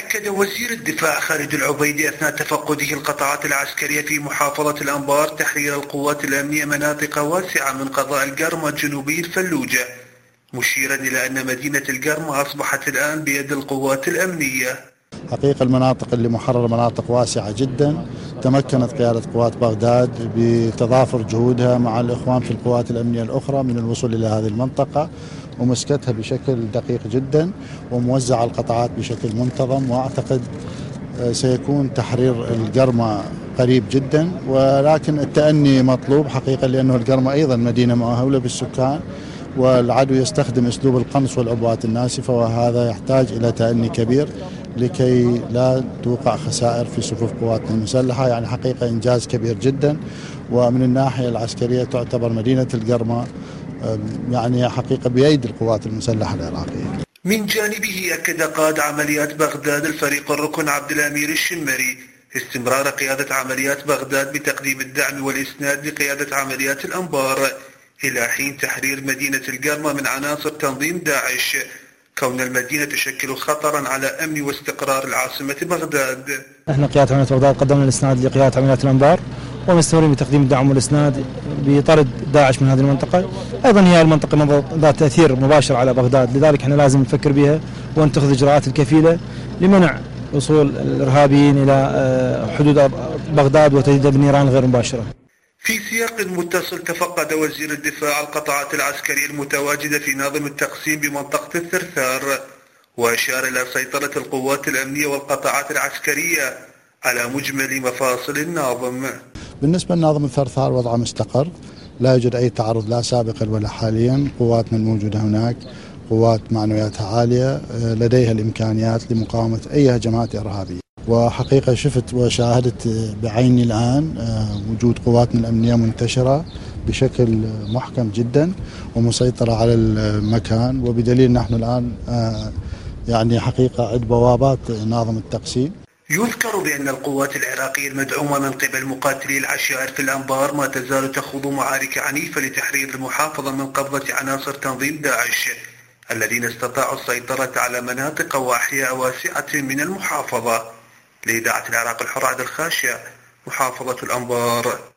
أكد وزير الدفاع خالد العبيدي أثناء تفقده القطاعات العسكرية في محافظة الأنبار تحرير القوات الأمنية مناطق واسعة من قضاء القرمة جنوبي الفلوجة، مشيرا إلى أن مدينة القرمة أصبحت الآن بيد القوات الأمنية. حقيقة المناطق اللي محررة مناطق واسعة جدا، تمكنت قيادة قوات بغداد بتضافر جهودها مع الإخوان في القوات الأمنية الأخرى من الوصول إلى هذه المنطقة ومسكتها بشكل دقيق جدا وموزع القطاعات بشكل منتظم، وأعتقد سيكون تحرير القرمة قريب جدا، ولكن التأني مطلوب حقيقة لأنه القرمة أيضا مدينة مؤهولة بالسكان والعدو يستخدم أسلوب القنص والعبوات الناسفة، وهذا يحتاج إلى تأني كبير لكي لا توقع خسائر في صفوف قواتنا المسلحة. يعني حقيقة إنجاز كبير جدا، ومن الناحية العسكرية تعتبر مدينة القرمة يعني حقيقة بيد القوات المسلحة العراقية. من جانبه أكد قائد عمليات بغداد الفريق الركن عبد الأمير الشمري استمرار قيادة عمليات بغداد بتقديم الدعم والإسناد لقيادة عمليات الأنبار إلى حين تحرير مدينة القرمة من عناصر تنظيم داعش، كون المدينة تشكل خطرا على أمن واستقرار العاصمة بغداد. احنا قيادة عمليات بغداد قدمنا الإسناد لقيادة عمليات الأنبار ومستمرين بتقديم الدعم والإسناد بطرد داعش من هذه المنطقة. أيضا هي المنطقة ذات تأثير مباشر على بغداد، لذلك احنا لازم نفكر بها ونتخذ الإجراءات الكفيلة لمنع وصول الإرهابيين إلى حدود بغداد وتجديد بالنيران غير مباشرة. في سياق متصل تفقد وزير الدفاع القطاعات العسكرية المتواجدة في ناظم التقسيم بمنطقة الثرثار، وأشار إلى سيطرة القوات الأمنية والقطاعات العسكرية على مجمل مفاصل الناظم. بالنسبة لناظم الثرثار وضعه مستقر، لا يوجد أي تعرض لا سابقا ولا حاليا. قواتنا الموجودة هناك قوات معنوياتها عالية، لديها الإمكانيات لمقاومة أي هجمات إرهابية. وحقيقة شفت وشاهدت بعيني الآن وجود قواتنا الأمنية منتشرة بشكل محكم جدا ومسيطرة على المكان، وبدليل نحن الآن يعني حقيقة عند بوابات ناظم التقسيم. يذكر بأن القوات العراقية المدعومة من قبل مقاتلي العشائر في الأنبار ما تزال تخوض معارك عنيفة لتحرير المحافظة من قبضة عناصر تنظيم داعش الذين استطاعوا السيطرة على مناطق وأحياء واسعة من المحافظة. لإذاعة العراق الحر عبد الخاشع، محافظة الأنبار.